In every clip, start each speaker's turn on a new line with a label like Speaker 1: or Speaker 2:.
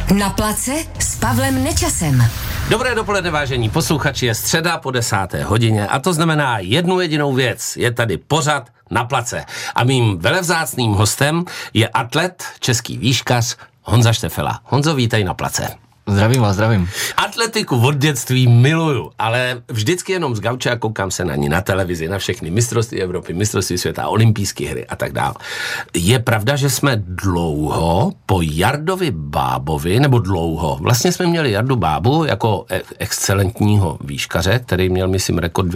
Speaker 1: Na place s Pavlem Nečasem.
Speaker 2: Dobré dopoledne, vážení posluchači, je středa po 10. hodině a to znamená jednu jedinou věc. Je tady pořad Na place. A mým velevzácným hostem je atlet, český výškař Honza Štefela. Honzo, vítej Na place.
Speaker 3: Zdravím vás, zdravím.
Speaker 2: Atletiku od dětství miluju, ale vždycky jenom z gauče a koukám se na ní na televizi, na všechny mistrovství Evropy, mistrovství světa, olympijské hry a tak dále. Je pravda, že jsme dlouho po Jardovi Bábovi, vlastně jsme měli Jardu Bábu jako excelentního výškaře, který měl, myslím, rekord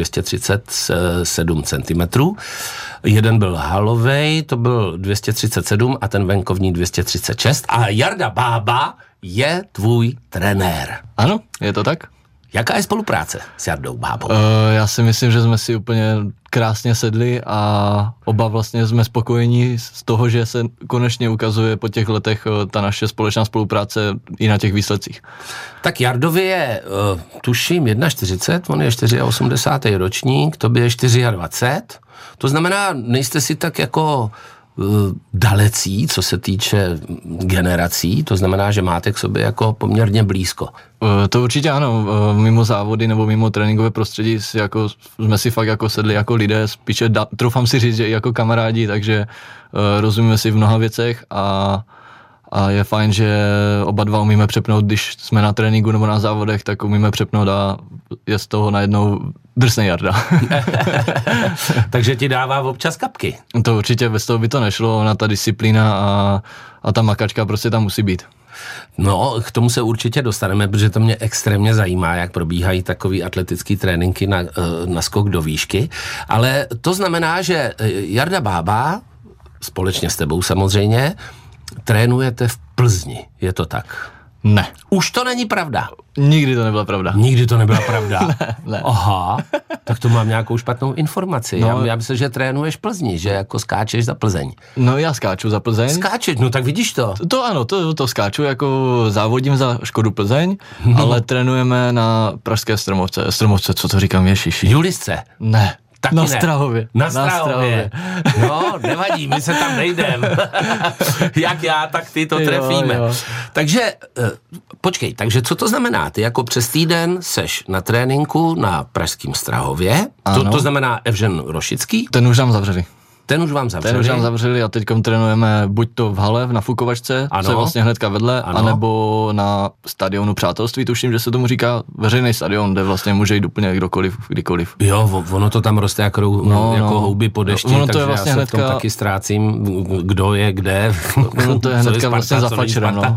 Speaker 2: 237 cm. Jeden byl halovej, to byl 237 a ten venkovní 236. A Jarda Bába je tvůj trenér.
Speaker 3: Ano, je to tak.
Speaker 2: Jaká je spolupráce s Jardou Bábou?
Speaker 3: Já si myslím, že jsme si úplně krásně sedli a oba vlastně jsme spokojení z toho, že se konečně ukazuje po těch letech ta naše společná spolupráce i na těch výsledcích.
Speaker 2: Tak Jardovi je, tuším, 41, on je 84. ročník, tobě je 24. To znamená, nejste si tak jako dalecí, co se týče generací, to znamená, že máte k sobě jako poměrně blízko.
Speaker 3: To určitě ano, mimo závody nebo mimo tréninkové prostředí jsme si fakt jako sedli jako lidé, spíše troufám si říct, že i jako kamarádi, takže rozumíme si v mnoha věcech a je fajn, že oba dva umíme přepnout, když jsme na tréninku nebo na závodech, tak umíme přepnout a je z toho najednou drsnej Jarda.
Speaker 2: Takže ti dává občas kapky.
Speaker 3: To určitě, bez toho by to nešlo, ona ta disciplína a ta makačka prostě tam musí být.
Speaker 2: No, k tomu se určitě dostaneme, protože to mě extrémně zajímá, jak probíhají takový atletický tréninky na skok do výšky, ale to znamená, že Jarda Bába, společně s tebou samozřejmě, trénujete v Plzni, je to tak?
Speaker 3: Ne.
Speaker 2: Už to není pravda.
Speaker 3: Nikdy to nebyla pravda.
Speaker 2: Nikdy to nebyla pravda?
Speaker 3: Ne.
Speaker 2: Aha, tak to mám nějakou špatnou informaci.
Speaker 3: No.
Speaker 2: Já myslím, že trénuješ v Plzni, že jako skáčeš za Plzeň.
Speaker 3: No já skáču za Plzeň.
Speaker 2: Skáčeš, no tak vidíš to.
Speaker 3: To ano, to skáču, jako závodím za Škodu Plzeň, ale trénujeme na pražské Stromovce, co to říkám, ježiši.
Speaker 2: Julisce.
Speaker 3: Ne.
Speaker 2: Taky
Speaker 3: na
Speaker 2: ne.
Speaker 3: Strahově.
Speaker 2: Na Strahově. No, nevadí, my se tam nejdem. Jak já, tak ty to trefíme.
Speaker 3: Jo.
Speaker 2: Takže, počkej, takže co to znamená? Ty jako přes týden seš na tréninku na pražském Strahově, to znamená Evžen Rošický.
Speaker 3: Ten už nám zavřeli.
Speaker 2: Ten už vám zavřeli
Speaker 3: A teďkom trénujeme buď to v hale, na Fukovačce, co je vlastně hnedka vedle, anebo na stadionu Přátelství, tuším, že se tomu říká veřejný stadion, kde vlastně může jít úplně kdokoliv, kdykoliv.
Speaker 2: Jo, ono to tam roste jako houby po dešti, takže
Speaker 3: je vlastně
Speaker 2: já se v tom taky ztrácím, kdo je kde.
Speaker 3: Ono to je hnedka vlastně za Fačerem, no.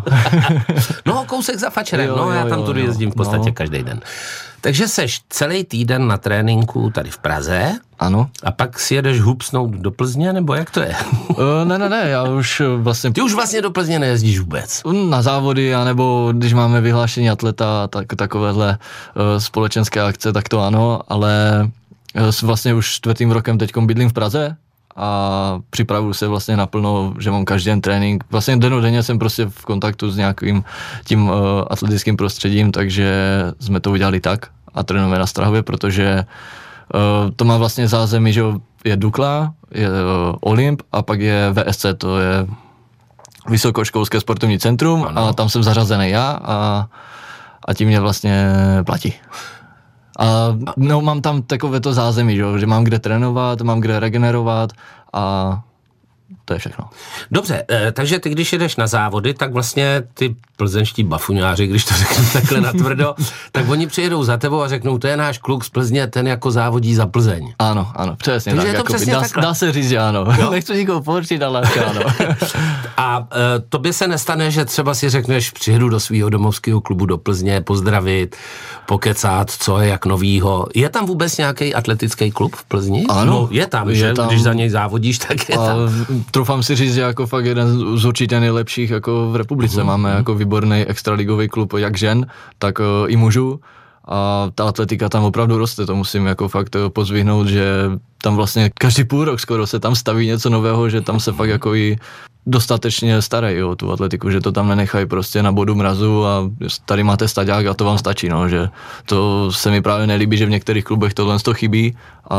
Speaker 2: No, kousek za Fačerem, já tam tudy jezdím v podstatě každý den. Takže seš celý týden na tréninku tady v Praze.
Speaker 3: Ano.
Speaker 2: A pak si jedeš hupsnout do Plzně, nebo jak to je?
Speaker 3: Ne, já už vlastně...
Speaker 2: Ty už vlastně do Plzně nejezdíš vůbec?
Speaker 3: Na závody, anebo když máme vyhlášení atleta, takovéhle společenské akce, tak to ano, ale vlastně už 4. rokem teďkom bydlím v Praze a připravuju se vlastně naplno, že mám každý den trénink. Vlastně dennodenně jsem prostě v kontaktu s nějakým tím atletickým prostředím, takže jsme to udělali tak a trénujeme na Strahově, protože to má vlastně zázemí, že je Dukla, je Olymp a pak je VSC, to je Vysokoškolské sportovní centrum, a tam jsem zařazený já a tím mě vlastně platí. A no, mám tam takovéto zázemí, že mám kde trénovat, mám kde regenerovat a to je všechno.
Speaker 2: Dobře, takže ty, když jedeš na závody, tak vlastně ty plzeňští bafuňáři, když to řeknu takhle natvrdo, tak oni přijedou za tebou a řeknou, to je náš kluk z Plzně, ten jako závodí za Plzeň.
Speaker 3: Ano, přesně takže tak. Dá se říct, že ano. Nechci nikoho pohorčit, ale ano.
Speaker 2: A tobě se nestane, že třeba si řekneš, přijedu do svého domovského klubu do Plzně, pozdravit, pokecat, co je jak novýho. Je tam vůbec nějaký atletický klub v Plzni?
Speaker 3: Ano.
Speaker 2: No, je tam, když za něj závodíš, tak je tam.
Speaker 3: Troufám si říct, že jako fakt jeden z určitě nejlepších jako v republice. Máme jako výborný extraligový klub jak žen, tak i mužů. A ta atletika tam opravdu roste, to musím jako fakt pozvihnout, že tam vlastně každý půl rok skoro se tam staví něco nového, že tam se fakt jako i dostatečně starají o tu atletiku, že to tam nenechají prostě na bodu mrazu a tady máte staďák a to vám stačí, no, že to se mi právě nelíbí, že v některých klubech tohle chybí a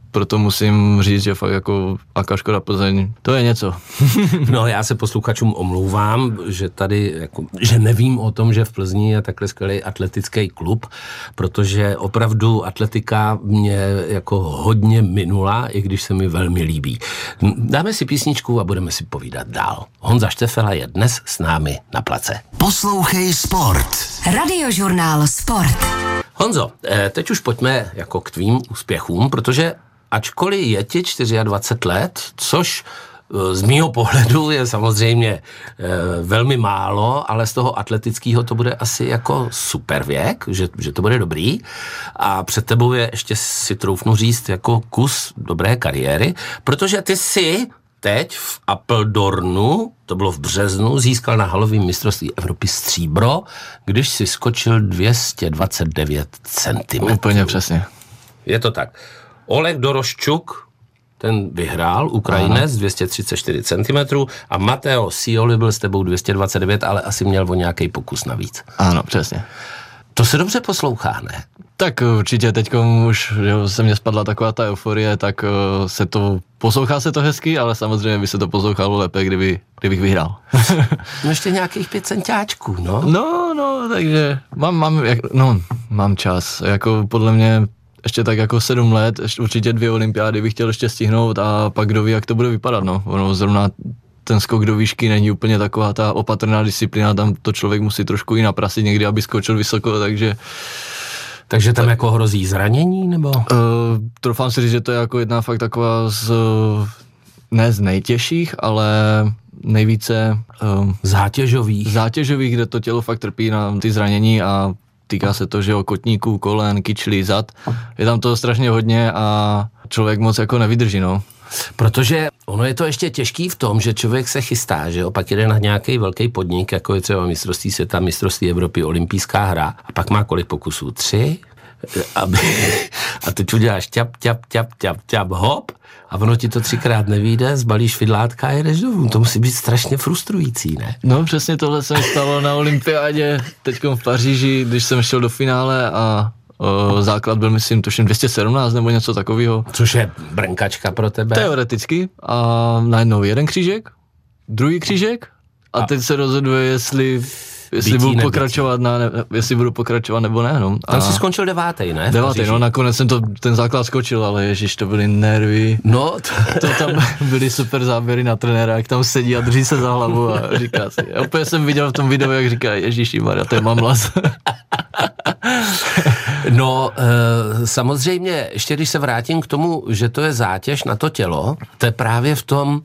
Speaker 3: proto musím říct, že fakt jako AK Škoda Plzeň, to je něco.
Speaker 2: No, já se posluchačům omlouvám, že tady, jako, že nevím o tom, že v Plzni je takhle skvělý atletický klub, protože opravdu atletika mě jako hodně minula, i když se mi velmi líbí. Dáme si písničku a budeme si povídat dál. Honza Štefela je dnes s námi na place.
Speaker 1: Poslouchej Sport. Radiožurnál Sport.
Speaker 2: Honzo, teď už pojďme jako k tvým úspěchům, protože ačkoliv je ti 24 let, což z mýho pohledu je samozřejmě velmi málo, ale z toho atletického to bude asi jako super věk, že to bude dobrý. A před tebou je, ještě si troufnu říct, jako kus dobré kariéry, protože ty si teď v Apeldoornu, to bylo v březnu, získal na halovém mistrovství Evropy stříbro, když si skočil 229 cm.
Speaker 3: Úplně přesně.
Speaker 2: Je to tak. Oleg Doroščuk, ten vyhrál, Ukrajinec, 234 cm a Mateo Scioli byl s tebou 229, ale asi měl o nějaký pokus navíc.
Speaker 3: Ano, přesně.
Speaker 2: To se dobře poslouchá, ne?
Speaker 3: Tak určitě teďkom už se mě spadla taková ta euforie, tak poslouchá se to hezky, ale samozřejmě by se to poslouchalo lépe, kdybych vyhrál.
Speaker 2: No ještě nějakých 5 centiáčků, no.
Speaker 3: No, takže mám čas. Jako podle mě ještě tak jako 7 let, ještě určitě 2 olympiády bych chtěl ještě stihnout a pak kdo ví, jak to bude vypadat, no. Ono zrovna ten skok do výšky není úplně taková ta opatrná disciplína, tam to člověk musí trošku i naprasit někdy, aby skočil vysoko,
Speaker 2: Takže tam jako hrozí zranění, nebo?
Speaker 3: Troufám si říct, že to je jako jedna fakt taková ne z nejtěžších, ale nejvíce zátěžových, kde to tělo fakt trpí na ty zranění a týká se to, že o kotníků, kolen, kyčlí, zad. Je tam toho strašně hodně a člověk moc jako nevydrží, no.
Speaker 2: Protože ono je to ještě těžký v tom, že člověk se chystá, že pak jde na nějaký velký podnik, jako je třeba mistrovství světa, mistrovství Evropy, olympijská hra a pak má kolik pokusů? 3? A teď uděláš ťap, hop a ono ti to 3krát nevyjde, zbalíš fidlátka a jedeš domů. To musí být strašně frustrující, ne?
Speaker 3: No přesně tohle se mi stalo na olympiádě teďkom v Paříži, když jsem šel do finále a základ byl, myslím, tuším 217 nebo něco takového.
Speaker 2: Což je brnkačka pro tebe?
Speaker 3: Teoreticky. A najednou jeden křížek, druhý křížek a teď se rozhoduje, jestli budu pokračovat, jestli budu pokračovat nebo ne. No.
Speaker 2: Tam jsi skončil 9., ne?
Speaker 3: 9., no, nakonec jsem ten základ skočil, ale ježiš, to byly nervy.
Speaker 2: No.
Speaker 3: To tam byly super záběry na trenéra, jak tam sedí a drží se za hlavu a říká si. Já úplně jsem viděl v tom videu, jak říká, ježišimarja, to je mamlas.
Speaker 2: No, samozřejmě, ještě když se vrátím k tomu, že to je zátěž na to tělo, to je právě v tom,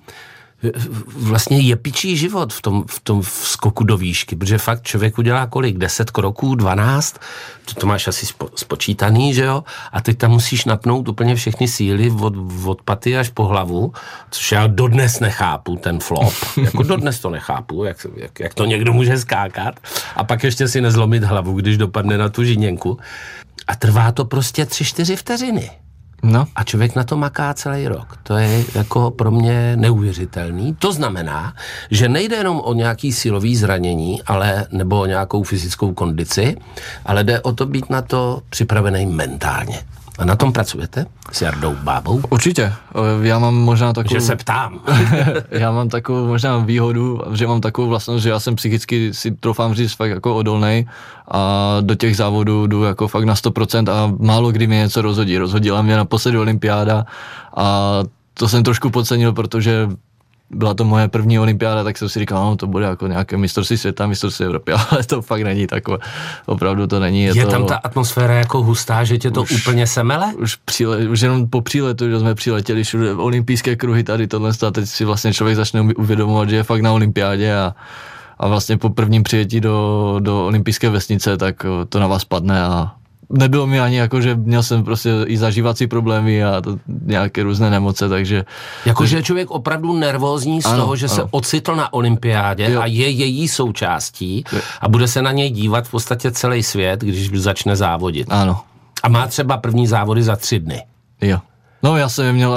Speaker 2: vlastně jepičí život v tom skoku do výšky, protože fakt člověk udělá kolik? 10 kroků, 12? To máš asi spočítaný, že jo? A teď tam musíš napnout úplně všechny síly od paty až po hlavu, což já dodnes nechápu, ten flop. Jako dodnes to nechápu, jak to někdo může skákat a pak ještě si nezlomit hlavu, když dopadne na tu žiněnku. A trvá to prostě 3-4 vteřiny.
Speaker 3: No.
Speaker 2: A člověk na to maká celý rok. To je jako pro mě neuvěřitelný. To znamená, že nejde jenom o nějaký silový zranění, nebo o nějakou fyzickou kondici, ale jde o to být na to připravený mentálně. A na tom pracujete s Jardou Bábou?
Speaker 3: Určitě. Já mám možná takovou...
Speaker 2: Že se ptám.
Speaker 3: Já mám takovou možná výhodu, že mám takovou vlastnost, že já jsem psychicky si troufám říct fakt jako odolnej a do těch závodů jdu jako fakt na 100% a málo kdy mě něco rozhodí. Rozhodila mě naposledy olympiáda a to jsem trošku podcenil, protože byla to moje první olympiáda, tak jsem si říkal, no to bude jako nějaké mistrovství světa, mistrovství Evropy, ale to fakt není takové, opravdu to není.
Speaker 2: Je tam ta atmosféra jako hustá, že tě to úplně semele?
Speaker 3: Už jenom po příletu, že jsme přiletěli všude olympijské kruhy tady tohle a teď si vlastně člověk začne uvědomovat, že je fakt na olympiádě a vlastně po prvním přijetí do olympijské vesnice, tak to na vás padne a nebylo mi ani jako, že měl jsem prostě i zažívací problémy a nějaké různé nemoce, takže...
Speaker 2: Jakože je člověk opravdu nervózní z toho, že se ocitl na olympiádě a je její součástí a bude se na něj dívat v podstatě celý svět, když začne závodit.
Speaker 3: Ano.
Speaker 2: A má třeba první závody za 3 dny.
Speaker 3: Jo. No já jsem je měl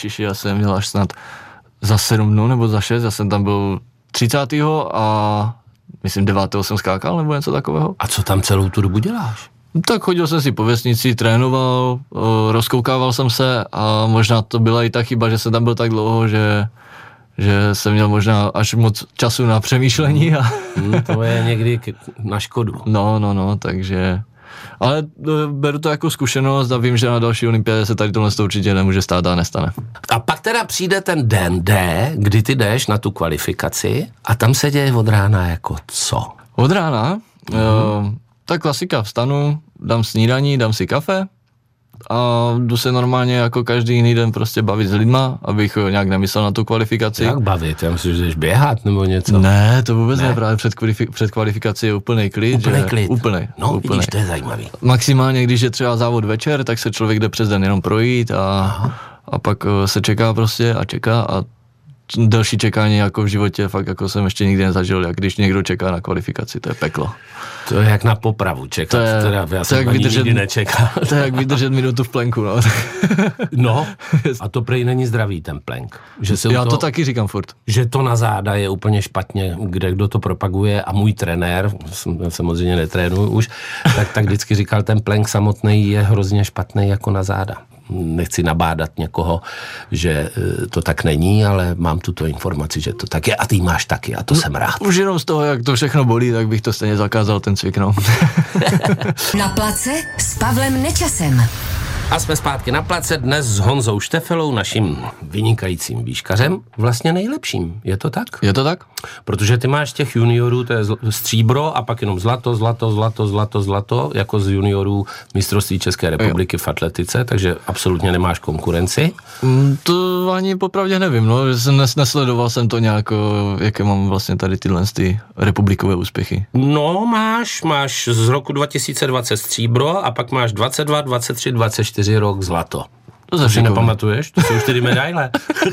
Speaker 3: až snad za 7 dnů nebo za 6, já jsem tam byl 30. a myslím 9. jsem skákal nebo něco takového.
Speaker 2: A co tam celou tu dobu děláš?
Speaker 3: Tak chodil jsem si po vesnici, trénoval, rozkoukával jsem se a možná to byla i ta chyba, že jsem tam byl tak dlouho, že jsem měl možná až moc času na přemýšlení.
Speaker 2: To je někdy na škodu.
Speaker 3: No, takže... Ale beru to jako zkušenost a vím, že na další olympiádě se tady tohle určitě nemůže stát a nestane.
Speaker 2: A pak teda přijde ten den D, kdy ty jdeš na tu kvalifikaci a tam se děje od rána jako co?
Speaker 3: Od rána? Tak klasika, vstanu, dám snídaní, dám si kafe a jdu se normálně jako každý jiný den prostě bavit s lidma, abych nějak nemyslel na tu kvalifikaci.
Speaker 2: Jak bavit? Já myslím, že jdeš běhat nebo něco.
Speaker 3: Ne, to vůbec ne, právě před kvalifikací je úplný klid. Úplný.
Speaker 2: No, vidíš, to je zajímavý.
Speaker 3: Maximálně, když je třeba závod večer, tak se člověk jde přes den jenom projít a pak se čeká prostě a čeká a delší čekání jako v životě fakt jako jsem ještě nikdy nezažil, jak když někdo čeká na kvalifikaci, to je peklo.
Speaker 2: To je jak na popravu čekat, já jsem ani nikdy nečekal.
Speaker 3: To je jak vydržet minutu v plenku, no.
Speaker 2: No, a to prej není zdravý ten plenk.
Speaker 3: Já to taky říkám furt.
Speaker 2: Že to na záda je úplně špatně, kdo to propaguje a můj trenér, samozřejmě netrénuju už, tak vždycky říkal, ten plenk samotný je hrozně špatný jako na záda. Nechci nabádat někoho, že to tak není, ale mám tuto informaci, že to tak je a ty máš taky a to jsem rád.
Speaker 3: Už jenom z toho, jak to všechno bolí, tak bych to stejně zakázal ten cvik, no.
Speaker 1: Na place s Pavlem Nečasem.
Speaker 2: A jsme zpátky na place dnes s Honzou Štefelou, naším vynikajícím výškařem, vlastně nejlepším. Je to tak?
Speaker 3: Je to tak?
Speaker 2: Protože ty máš těch juniorů, to je stříbro a pak jenom zlato, jako z juniorů mistrovství České republiky v atletice, takže absolutně nemáš konkurenci.
Speaker 3: To ani popravdě nevím, no, nesledoval jsem to nějak, jaké mám vlastně tady tyhle republikové úspěchy.
Speaker 2: No, máš z roku 2020 stříbro a pak máš 22, 23, 24 rok zlato. To si nepamatuješ? To jsou 4 medaile.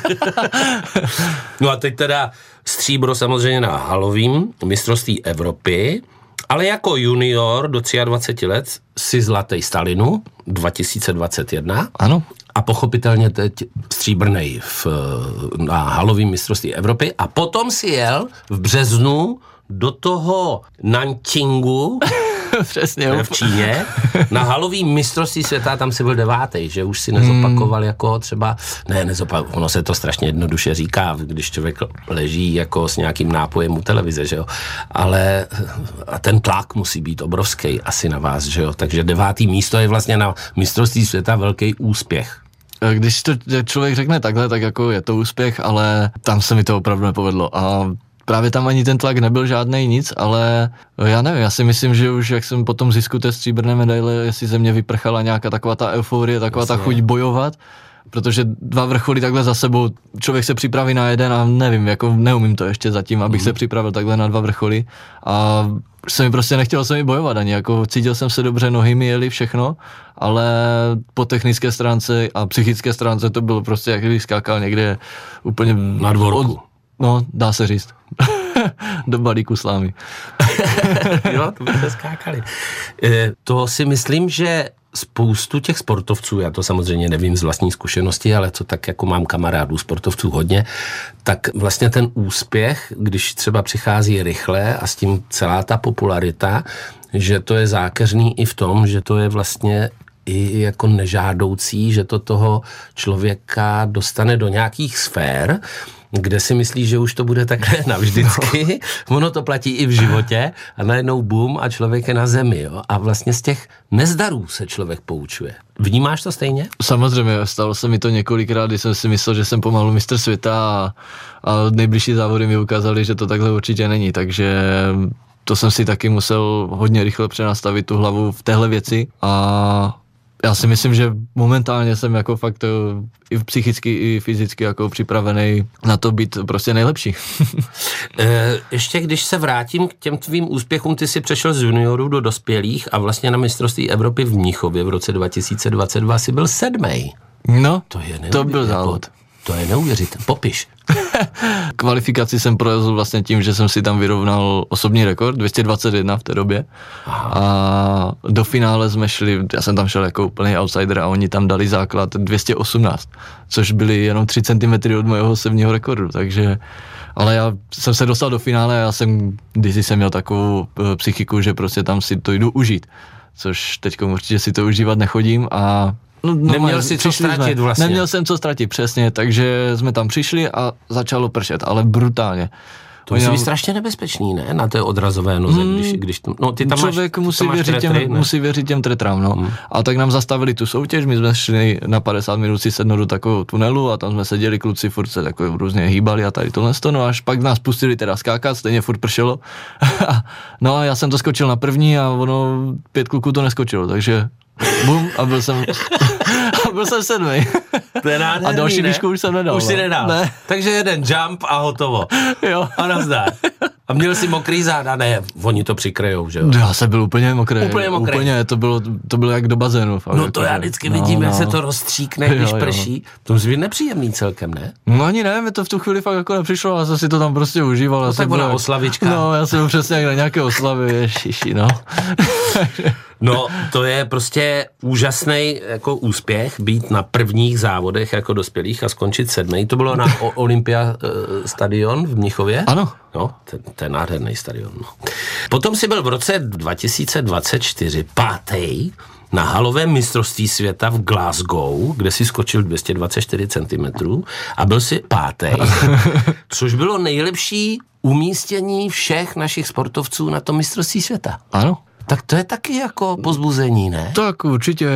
Speaker 2: No a teď teda stříbro samozřejmě na halovým mistrovství Evropy, ale jako junior do 23 let si zlatý Stalinu 2021.
Speaker 3: Ano.
Speaker 2: A pochopitelně teď stříbrnej na halovým mistrovství Evropy a potom si jel v březnu do toho Nanjingu,
Speaker 3: přesně,
Speaker 2: v Číně, na halový mistrovství světa, tam si byl 9., že už si nezopakoval jako třeba, ono se to strašně jednoduše říká, když člověk leží jako s nějakým nápojem u televize, že jo, ale a ten tlak musí být obrovský asi na vás, že jo, takže 9. místo je vlastně na mistrovství světa velký úspěch.
Speaker 3: Když to člověk řekne takhle, tak jako je to úspěch, ale tam se mi to opravdu nepovedlo a právě tam ani ten tlak nebyl žádnej nic, ale já nevím, já si myslím, že už jak jsem potom získal té stříbrné medaile, jestli ze mě vyprchala nějaká taková ta euforie, taková ta chuť bojovat, protože 2 vrcholy takhle za sebou, člověk se připraví na jeden a nevím, jako neumím to ještě zatím, abych se připravil takhle na 2 vrcholy a se mi prostě nechtělo se mi bojovat ani, jako cítil jsem se dobře, nohy mi jeli všechno, ale po technické stránce a psychické stránce to bylo prostě, jak když skákal někde úplně
Speaker 2: na dvorku.
Speaker 3: No, dá se říct. Do balíku slámy.
Speaker 2: Jo, to byste skákali. To si myslím, že spoustu těch sportovců, já to samozřejmě nevím z vlastní zkušenosti, ale co tak jako mám kamarádů sportovců hodně, tak vlastně ten úspěch, když třeba přichází rychle a s tím celá ta popularita, že to je zákeřný i v tom, že to je vlastně i jako nežádoucí, že to toho člověka dostane do nějakých sfér, kde si myslí, že už to bude takhle navždycky. Ono to platí i v životě a najednou bum a člověk je na zemi. Jo? A vlastně z těch nezdarů se člověk poučuje. Vnímáš to stejně?
Speaker 3: Samozřejmě, stalo se mi to několikrát, když jsem si myslel, že jsem pomalu mistr světa a nejbližší závody mi ukázali, že to takhle určitě není, takže to jsem si taky musel hodně rychle přenastavit tu hlavu v téhle věci a já si myslím, že momentálně jsem jako fakt i psychicky, i fyzicky jako připravený na to být prostě nejlepší.
Speaker 2: Ještě když se vrátím k těm tvým úspěchům, ty si přešel z juniorů do dospělých a vlastně na mistrovství Evropy v Mnichově v roce 2022 si byl 7.
Speaker 3: No,
Speaker 2: to byl závod. To je neuvěřitelné. Popiš.
Speaker 3: Kvalifikaci jsem projel vlastně tím, že jsem si tam vyrovnal osobní rekord, 221 v té době. Aha. A do finále jsme šli, já jsem tam šel jako úplný outsider a oni tam dali základ 218, což byly jenom 3 cm od mojeho osobního rekordu, takže, ale já jsem se dostal do finále a když jsem měl takovou psychiku, že prostě tam si to jdu užít. což teď určitě si to užívat nechodím a
Speaker 2: neměl si co ztratit vlastně.
Speaker 3: Neměl jsem co ztratit, přesně, takže jsme tam přišli a začalo pršet, ale brutálně.
Speaker 2: To musí být strašně nebezpečný, ne? Na té odrazové noze, když ty tam
Speaker 3: člověk
Speaker 2: máš,
Speaker 3: musí věřit těm tretrám, no. A tak nám zastavili tu soutěž, my jsme šli na 50 minut si sednout do takového tunelu a tam jsme seděli, kluci furt se takové různě hýbali a tady tohle, no až pak nás pustili teda skákat, stejně furt pršelo. No a já jsem to skočil na první a ono 5 kluků to neskočilo, takže bum, a byl jsem 7.
Speaker 2: To je nádherný,
Speaker 3: a další výšku už jsem nedal.
Speaker 2: Už si nedal. Ne. Takže jeden jump a hotovo.
Speaker 3: Jo.
Speaker 2: A nazdar. A měl jsi mokrý záda? Ne, oni to přikrejou, že jo?
Speaker 3: Já jsem byl úplně mokrý. Úplně, to bylo jak do bazénu. Fakt,
Speaker 2: no to já vždycky vidím, jak se to rozstříkne, když prší. To musí být nepříjemný celkem, ne?
Speaker 3: No ani ne, mi to v tu chvíli fakt jako nepřišlo, já jsem si to tam prostě užíval.
Speaker 2: No tak byla oslavička.
Speaker 3: No, já jsem přesně jak na nějaké oslavy, ježiši, no.
Speaker 2: No, to je prostě úžasný jako úspěch být na prvních závodech jako dospělých a skončit 7. To bylo na Olympia stadion v Mnichově?
Speaker 3: Ano.
Speaker 2: No, to je nádherný stadion. No. Potom si byl v roce 2024 5. na halovém mistrovství světa v Glasgow, kde si skočil 224 cm a byl si 5. Což bylo nejlepší umístění všech našich sportovců na tom mistrovství světa.
Speaker 3: Ano.
Speaker 2: Tak to je taky jako pozbuzení, ne?
Speaker 3: Tak určitě.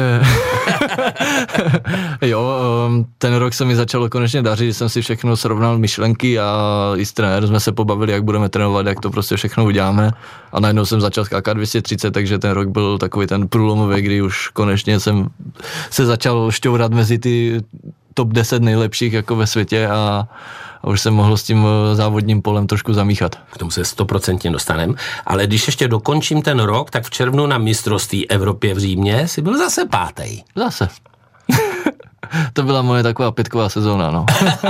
Speaker 3: Jo, ten rok se mi začalo konečně dařit, že jsem si všechno srovnal myšlenky a i s trenérem jsme se pobavili, jak budeme trénovat, jak to prostě všechno uděláme. A najednou jsem začal skákat 230, takže ten rok byl takový ten průlomový, kdy už konečně jsem se začal šťourat mezi ty top 10 nejlepších jako ve světě a už jsem mohl s tím závodním polem trošku zamíchat.
Speaker 2: K tomu se 100% dostanem, ale když ještě dokončím ten rok, tak v červnu na mistrovství Evropě v Římě si byl zase 5.
Speaker 3: Zase. To byla moje taková 5ková sezóna, no.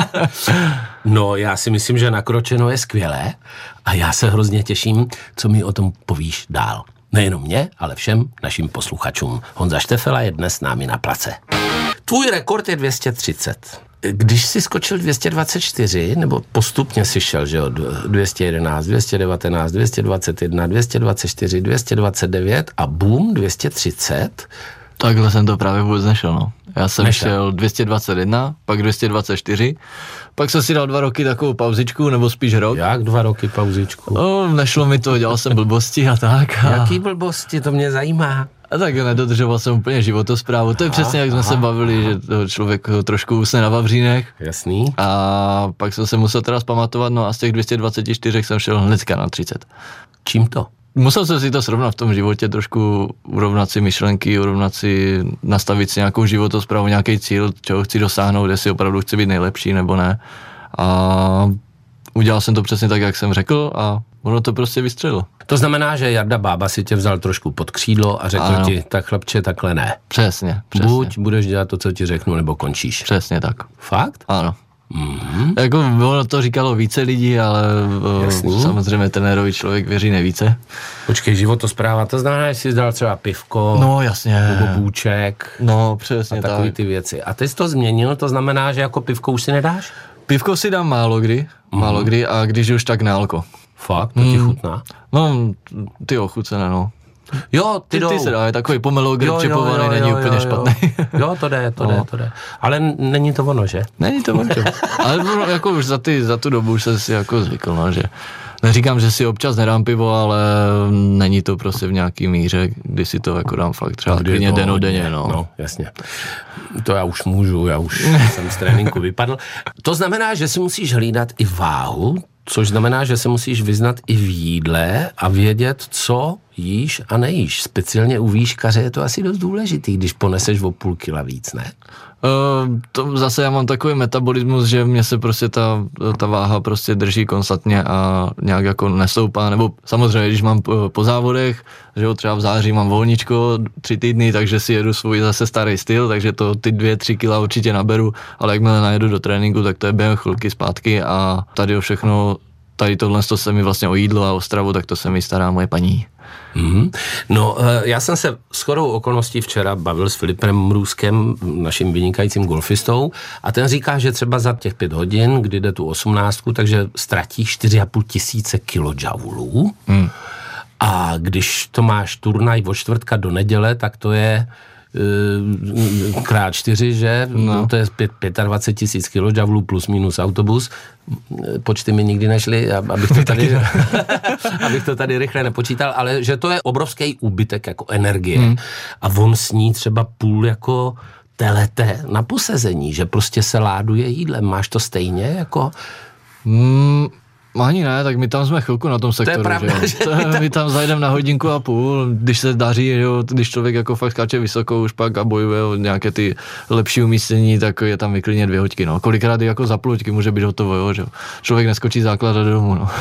Speaker 2: No, já si myslím, že nakročeno je skvělé a já se hrozně těším, co mi o tom povíš dál. Nejenom mě, ale všem našim posluchačům. Honza Štefela je dnes s námi na place. Tvůj rekord je 230. Když jsi skočil 224, nebo postupně si šel, že jo, 211, 219, 221, 224, 229 a boom, 230.
Speaker 3: Takhle jsem to právě vůbec nešel, no. Já jsem šel 221, pak 224, pak jsem si dal 2 roky takovou pauzičku, nebo spíš rok.
Speaker 2: Jak 2 roky pauzičku?
Speaker 3: No, nešlo mi to, dělal jsem blbosti a tak.
Speaker 2: Jaký blbosti, to mě zajímá.
Speaker 3: A tak nedodržoval jsem úplně životosprávu. To je přesně, jak jsme se bavili, že člověk trošku usne na vavřínech.
Speaker 2: Jasný.
Speaker 3: A pak jsem se musel teda zpamatovat, no a z těch 224 jsem šel hnedka na 30.
Speaker 2: Čím to?
Speaker 3: Musel jsem si to srovnat v tom životě, trošku urovnat si myšlenky, nastavit si nějakou životosprávu, nějaký cíl, čeho chci dosáhnout, jestli opravdu chci být nejlepší nebo ne. A udělal jsem to přesně tak, jak jsem řekl a ono to prostě vystřelilo.
Speaker 2: To znamená, že Jarda Bába si tě vzal trošku pod křídlo a řekl ti, tak chlapče, takhle ne.
Speaker 3: Přesně.
Speaker 2: Buď budeš dělat to, co ti řeknu, nebo končíš.
Speaker 3: Přesně tak.
Speaker 2: Fakt?
Speaker 3: Ano. Mm-hmm. Jako ono to říkalo více lidí, ale samozřejmě trenérovi člověk věří nejvíce.
Speaker 2: Počkej, životospráva, to znamená, že jsi dal třeba pivko,
Speaker 3: no jasně,
Speaker 2: nebo bůček,
Speaker 3: no přesně
Speaker 2: a takový ty věci. A ty jsi to změnil, to znamená, že jako pivko už si nedáš?
Speaker 3: Pivko si dám málo kdy a když už tak na alko.
Speaker 2: Fakt? To ti chutná?
Speaker 3: No, ty ochucené, no.
Speaker 2: Jo, ty
Speaker 3: se dá, takový pomelouk čepovaný, není úplně špatný.
Speaker 2: Jo, to jde. Ale není to ono, že?
Speaker 3: Není to ono. Ale jako už za tu dobu už jsem si jako zvykl, no, že neříkám, že si občas nedám pivo, ale není to prostě v nějaký míře, kdy si to jako dám fakt třeba klidně dennodenně, no.
Speaker 2: No, jasně. To já už můžu, já už jsem z tréninku vypadl. To znamená, že si musíš hlídat i váhu, což znamená, že se musíš vyznat i v jídle a vědět, co jíš a nejíš. Speciálně u výškaře je to asi dost důležitý, když poneseš o 0,5 kila víc, ne?
Speaker 3: To zase já mám takový metabolismus, že mě se prostě ta váha prostě drží konstantně a nějak jako nestoupá, nebo samozřejmě, když mám po závodech, že jo, třeba v září mám volničko 3 týdny, takže si jedu svůj zase starý styl, takže to ty 2-3 kila určitě naberu, ale jakmile najedu do tréninku, tak to je během chvilky zpátky a tady o všechno, tady tohle se mi vlastně o jídlo a o stravu, tak to se mi stará moje paní.
Speaker 2: Mm-hmm. No, já jsem se shodou okolností včera bavil s Filipem Mrůzkem, naším vynikajícím golfistou, a ten říká, že třeba za těch 5 hodin, kdy jde tu 18, takže ztratí 4,5 tisíce kilojoulů. A když to máš turnaj od čtvrtka do neděle, tak to je krát 4, že? No. To je 25 000 kJ plus minus autobus. Počty mi nikdy nešly, abych to tady rychle nepočítal, ale že to je obrovský úbytek jako energie. A on sní třeba půl jako telete na posezení, že prostě se láduje jídlem. Máš to stejně jako...
Speaker 3: Ani ne, tak my tam jsme chvilku na tom sektoru,
Speaker 2: to je pravda,
Speaker 3: že my tam zajdeme na 1,5 hodiny, když se daří, jo, když člověk jako fakt skáče vysoko už pak a bojuje o nějaké ty lepší umístění, tak je tam vyklidně 2 hodiny, no. Kolikrát i jako za půl hodiny může být hotovo, jo, že člověk neskočí základ do domu, no.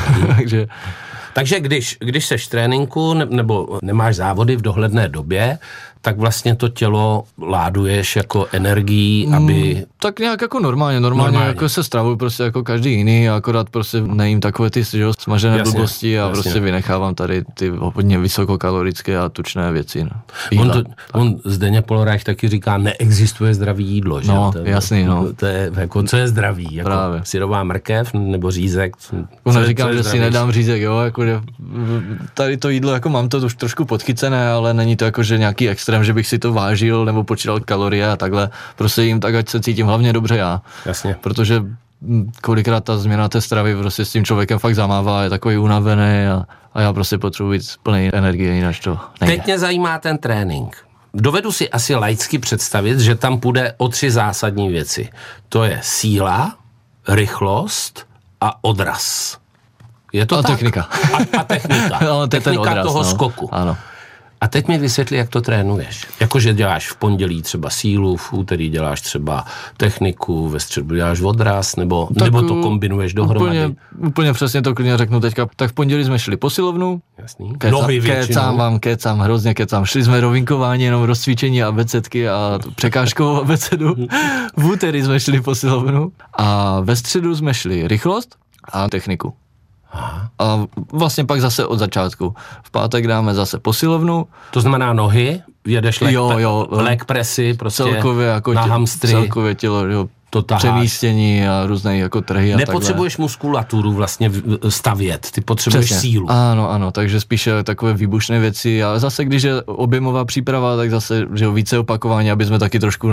Speaker 3: Takže
Speaker 2: když seš v tréninku nebo nemáš závody v dohledné době, tak vlastně to tělo láduješ jako energií, aby...
Speaker 3: Tak nějak jako normálně. Jako se stravuju prostě jako každý jiný, akorát prostě nejím takové ty smažené blbosti a prostě vynechávám tady ty hodně vysokokalorické a tučné věci. No.
Speaker 2: On Zdeněk Polorách taky říká, neexistuje zdravý jídlo, že?
Speaker 3: No, jasný, no.
Speaker 2: To je jako, co je zdravý? Jako
Speaker 3: právě.
Speaker 2: Syrová mrkev nebo řízek?
Speaker 3: Říkám, že si nedám řízek, jo, jako tady to jídlo, jako mám to už trošku podchycené, ale není to jako, že nějaký extrém, že bych si to vážil nebo počítal kalorie a takhle. Prostě jim tak, ať se cítím hlavně dobře já.
Speaker 2: Jasně.
Speaker 3: Protože kolikrát ta změna té stravy prostě s tím člověkem fakt zamává, je takový unavený a já prostě potřebuji být plný energie, jinak to nejde.
Speaker 2: Teď mě zajímá ten trénink. Dovedu si asi laicky představit, že tam půjde o 3 zásadní věci. To je síla, rychlost a odraz. Je to
Speaker 3: a
Speaker 2: tak?
Speaker 3: Technika.
Speaker 2: A technika.
Speaker 3: No,
Speaker 2: technika
Speaker 3: odraz,
Speaker 2: toho
Speaker 3: no.
Speaker 2: skoku.
Speaker 3: Ano.
Speaker 2: A teď mi vysvětli, jak to trénuješ. Jakože děláš v pondělí třeba sílu, v úterý děláš třeba techniku, ve středu děláš odraz, nebo to kombinuješ dohromady.
Speaker 3: Úplně přesně to klidně řeknu teďka. Tak v pondělí jsme šli posilovnu.
Speaker 2: Jasný. Nohy většinou.
Speaker 3: Kecám. Šli jsme rovinkování, jenom rozcvičení abecedky a překážkovou abecedu. V úterý jsme šli posilovnu a ve středu jsme šli rychlost a techniku.
Speaker 2: Aha.
Speaker 3: A vlastně pak zase od začátku. V pátek dáme zase posilovnu.
Speaker 2: To znamená nohy, jedeš leg pressy, prostě
Speaker 3: celkově jako
Speaker 2: na hamstry.
Speaker 3: Celkově tělo, jo, přemístění a různé jako trhy a
Speaker 2: nepotřebuješ muskulaturu vlastně stavět, ty potřebuješ sílu.
Speaker 3: Ano, takže spíše takové výbušné věci, ale zase když je objemová příprava, tak zase že více opakování, aby jsme taky trošku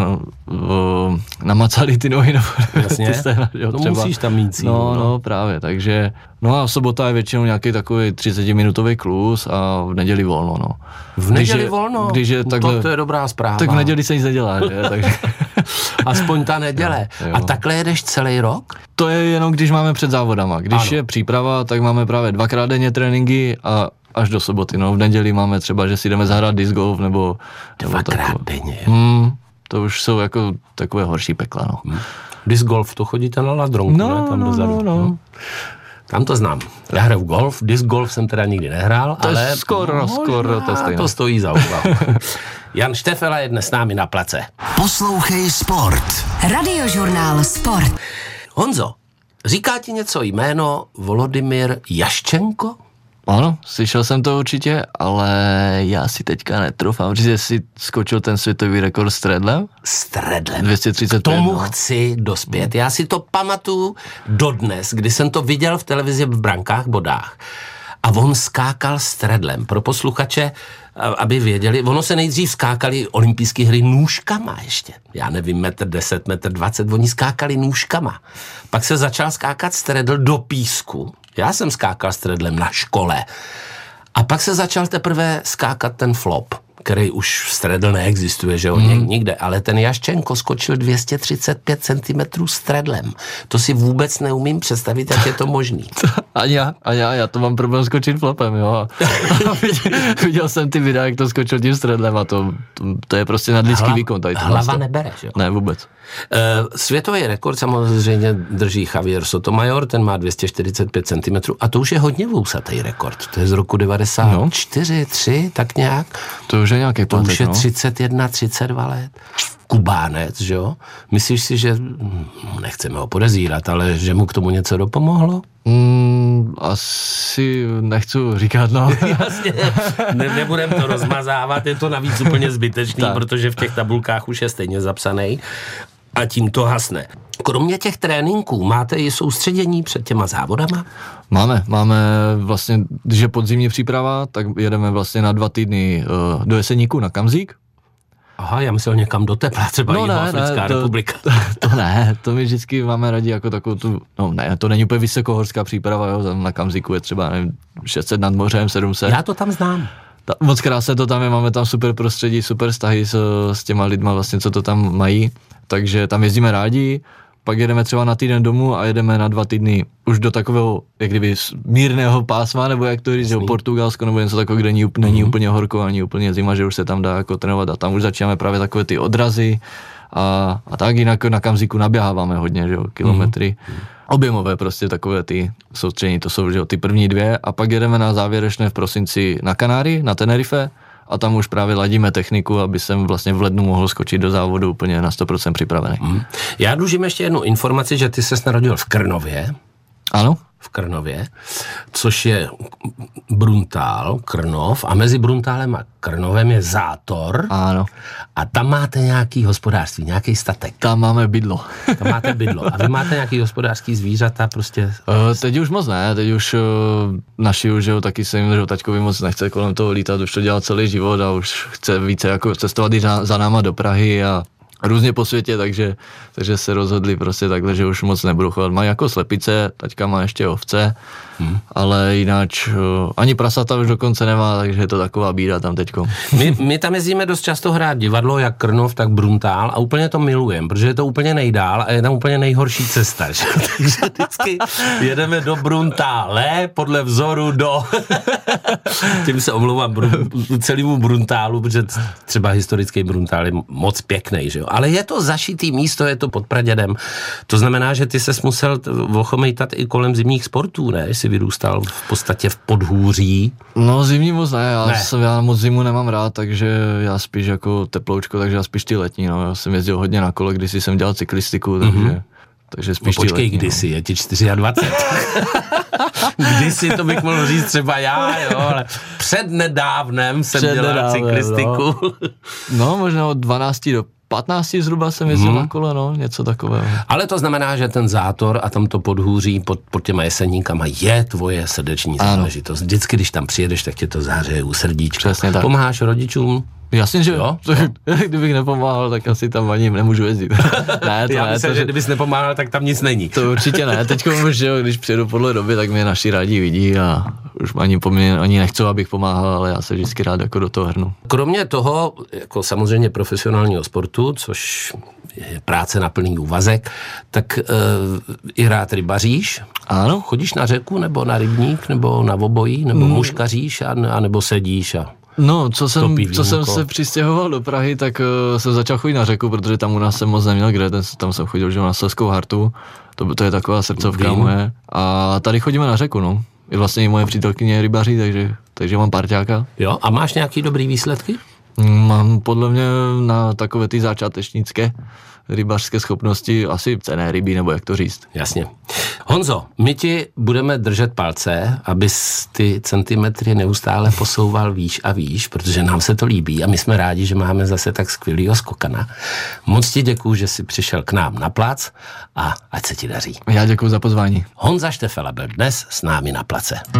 Speaker 3: namacali ty nohy.
Speaker 2: Jasně,
Speaker 3: ty stehna, jo, třeba.
Speaker 2: Musíš tam mít sílu.
Speaker 3: No, právě, takže a sobota je většinou nějaký takový 30-minutový klus a v neděli volno, no.
Speaker 2: V neděli volno?
Speaker 3: Když je takhle,
Speaker 2: to je dobrá zpráva.
Speaker 3: Tak v neděli se nic nedělá, že? Takže...
Speaker 2: Aspoň ta neděle.
Speaker 3: Jo.
Speaker 2: A takhle jedeš celý rok?
Speaker 3: To je jenom, když máme před závodama. Když je příprava, tak máme právě 2krát denně tréninky a až do soboty. No, v neděli máme třeba, že si jdeme zahrát disc golf nebo
Speaker 2: 2krát denně.
Speaker 3: To už jsou jako takové horší pekla, no.
Speaker 2: Disc golf, to chodíte na Ladronku, ne? Tam dozadu.
Speaker 3: No.
Speaker 2: Tam to znám. Já hraju golf, disc golf jsem teda nikdy nehrál, ale...
Speaker 3: Skoro, to je stejné.
Speaker 2: To stojí za úvahu. Jan Štefela je dnes s námi na place.
Speaker 1: Poslouchej Sport. Radiožurnál Sport.
Speaker 2: Honzo, říká ti něco jméno Volodymyr Jaščenko?
Speaker 3: Ano, slyšel jsem to určitě, ale já si teďka netroufám, že jsi skočil ten světový rekord s treadlem?
Speaker 2: S treadlem.
Speaker 3: 235.
Speaker 2: K tomu chci dospět. Já si to pamatuju dodnes, kdy jsem to viděl v televizi v Brankách bodách. A on skákal s treadlem. Pro posluchače, aby věděli, ono se nejdřív skákali olympijské hry nůžkama ještě. Já nevím, 1,10 m, 1,20 m, oni skákali nůžkama. Pak se začal skákat s treadl do písku. Já jsem skákal s treadlem na škole. A pak se začal teprve skákat ten flop, který už v stredl neexistuje, že jo, nikde, ale ten Jaščenko skočil 235 cm s treadlem. To si vůbec neumím představit, jak je to možný.
Speaker 3: A já to mám problém skočit flopem, jo. Viděl jsem ty videa, jak to skočil tím stredlem a to je prostě nadlidský výkon. Tady
Speaker 2: hlava nebere, že jo?
Speaker 3: Ne, vůbec.
Speaker 2: Světový rekord samozřejmě drží Javier Sotomayor, ten má 245 cm a to už je hodně vousatý rekord. To je z roku 94, 3, tak nějak.
Speaker 3: To už je nějaký
Speaker 2: to už je 31, 32 let. Kubánec, že jo? Myslíš si, že, nechceme ho podezírat, ale že mu k tomu něco dopomohlo?
Speaker 3: Asi nechci říkat, no.
Speaker 2: Jasně, nebudem to rozmazávat, je to navíc úplně zbytečný, protože v těch tabulkách už je stejně zapsaný. a tím to hasne. Kromě těch tréninků máte i soustředění před těma závodama?
Speaker 3: Máme vlastně, když je podzimní příprava, tak jedeme vlastně na 2 týdny do Jeseníku na Kamzík.
Speaker 2: Aha, já myslel někam do tepla, třeba Jihoafrická republika.
Speaker 3: To ne, to my vždycky máme rádi jako takovou tu, to není úplně vysokohorská příprava, jo, na Kamzíku je třeba, nevím, 600 nad mořem, 700.
Speaker 2: Já to tam znám.
Speaker 3: Moc krásné to tam je, máme tam super prostředí, super vztahy s těma lidma vlastně, co to tam mají, takže tam jezdíme rádi, pak jedeme třeba na týden domů a jedeme na 2 týdny už do takového, jak kdyby mírného pásma, nebo jak to říct, Portugalsko, nebo něco takového, kde není úplně horko, ani úplně zima, že už se tam dá jako trénovat a tam už začínáme právě takové ty odrazy a tak jinak na Kamzíku naběháváme hodně, že jo, kilometry. Objemové prostě takové ty soustředění, to jsou že jo, ty první 2 a pak jedeme na závěrečné v prosinci na Kanáry, na Tenerife a tam už právě ladíme techniku, aby jsem vlastně v lednu mohl skočit do závodu úplně na 100% připravený.
Speaker 2: Já dlužím ještě jednu informaci, že ty ses narodil v Krnově.
Speaker 3: Ano.
Speaker 2: V Krnově, což je Bruntál, Krnov a mezi Bruntálem a Krnovem je Zátor.
Speaker 3: Ano.
Speaker 2: A tam máte nějaký hospodářství, nějaký statek.
Speaker 3: Tam máme bydlo.
Speaker 2: Tam máte bydlo. A vy máte nějaký hospodářský zvířata prostě?
Speaker 3: Teď už moc ne, teď už naši už, jo, taky se jim, že taťkovi moc nechce kolem toho lítat, už to dělá celý život a už chce více jako cestovat i za náma do Prahy a různě po světě, takže se rozhodli prostě takhle, že už moc nebudou chovat. Mají jako slepice, taťka má ještě ovce, ale jinak ani prasata už dokonce nemá, takže je to taková bída tam teďko.
Speaker 2: My tam jezdíme dost často hrát divadlo, jak Krnov, tak Bruntál a úplně to milujeme, protože je to úplně nejdál a je tam úplně nejhorší cesta. Že? Takže vždycky jedeme do Bruntále podle vzoru do... Tím se omlouvám celému Bruntálu, protože třeba historický Bruntál je moc pěkný, že jo. Ale je to zašitý místo, je to pod pradědem. To znamená, že ty ses musel ochomejtat i kolem zimních sportů, ne? Jsi vyrůstal v podstatě v podhůří.
Speaker 3: No zimní moc ne, já moc zimu nemám rád, takže já spíš jako teploučko, takže já spíš ty letní, no. Já jsem jezdil hodně na kole, když jsem dělal cyklistiku, takže spíš ty letní.
Speaker 2: Počkej, kdysi, je ti 24. Kdysi to bych mohl říct třeba já, jo, ale přednedávnem jsem dělal cyklistiku.
Speaker 3: No, možná od 12 do 15 zhruba jsem jezdil na kole, no, něco takového.
Speaker 2: Ale to znamená, že ten Zátor a tam to podhůří pod těma Jeseníkama je tvoje srdeční záležitost. Vždycky, když tam přijedeš, tak tě to zahřeje u srdíčka.
Speaker 3: Přesně tak.
Speaker 2: Pomáháš rodičům?
Speaker 3: Jasně, že jo. Kdybych nepomáhal, tak asi tam ani nemůžu jezdit.
Speaker 2: Já myslím, že kdybys nepomáhal, tak tam nic není.
Speaker 3: To určitě ne. Teď už, jo, když přijedu podle doby, tak mě naši rádi vidí a už ani nechcou, abych pomáhal, ale já se vždycky rád jako do toho hrnu.
Speaker 2: Kromě toho, jako samozřejmě profesionálního sportu, což je práce na plný úvazek, tak i rád rybaříš.
Speaker 3: Ano.
Speaker 2: Chodíš na řeku, nebo na rybník, nebo na obojí, nebo muškaříš, a nebo sedíš a...
Speaker 3: No, co jsem se přistěhoval do Prahy, tak jsem začal chodit na řeku, protože tam u nás jsem moc neměl kde, tam jsem chodil, že na Slezskou Hartu, to je taková srdcovka moje. A tady chodíme na řeku, no. I vlastně i moje přítelkyně rybaří, takže mám parťáka.
Speaker 2: Jo, a máš nějaký dobrý výsledky?
Speaker 3: Mám podle mě na takové ty začátečnické rybařské schopnosti asi cenné ryby, nebo jak to říct.
Speaker 2: Jasně. Honzo, my ti budeme držet palce, abys ty centimetry neustále posouval výš a výš, protože nám se to líbí a my jsme rádi, že máme zase tak skvělýho skokana. Moc ti děkuju, že jsi přišel k nám na plac a ať se ti daří.
Speaker 3: Já děkuju za pozvání.
Speaker 2: Honza Štefela byl dnes s námi na place.